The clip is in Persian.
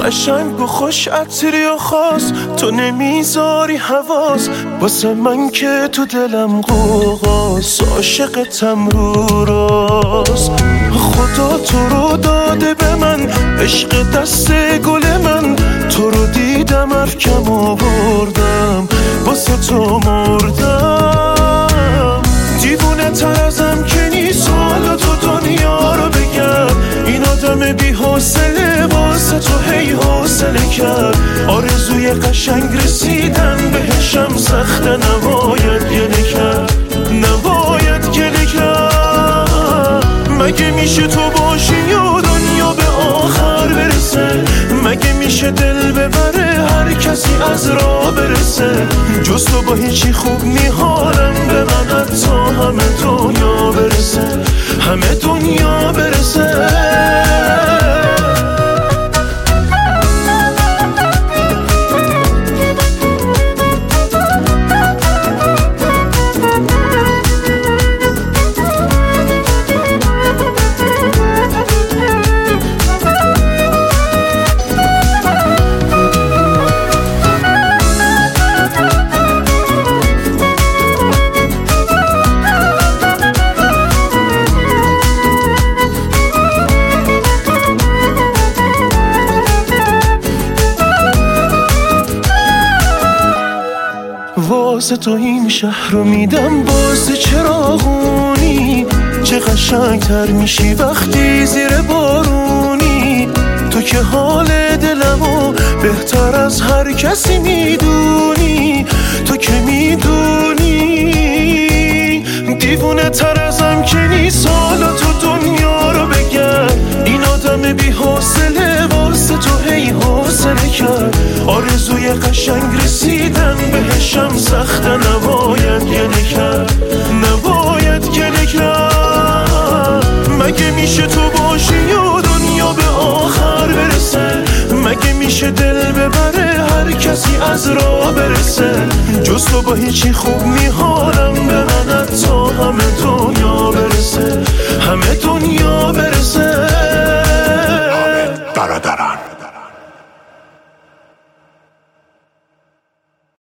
قشنگ و خوش عطری و خاص، تو نمیذاری حواس واسه من که تو دلم قوقاس، عاشقتم رو راست. خدا تو رو داده به من، عشق دست گل من، تو رو دیدم افکم آوردم واسه تو مردم. دیوونه تر ازم که نیست حالا تو دنیا رو بگم، این آدم بی حوصله واسه تو هی حوصله کرد. آرزوی قشنگ رسیدن بهشم سخته، نباید گله کرد، نباید گله کرد. مگه میشه تو باشی یا دنیا به آخر برسه؟ مگه میشه دل ببره هر کسی از راه برسه؟ جز تو با هیچی خوب میحالم به من، حتی همه دنیا برسه، همه دنیا برسه. واسه تو این شهر رو میدم واسه چراغونی، چه قشنگتر میشی وقتی زیر بارونی. تو که حال دلمو بهتر از هر کسی میدونی، تو که میدونی. دیوونه تر ازم که نیست حالا تو دنیا رو بگم، این آدم بی حوصله واسه تو هی حوصله کرد. آرزوی قشنگ رسیدن بهشم سخته، نباید گله کرد، نباید گله کرد. مگه میشه تو باشی یا دنیا به آخر برسه؟ مگه میشه دل ببره هر کسی از راه برسه؟ جز تو با هیچی خوب میحالم به من، حتی همه دنیا برسه، همه دنیا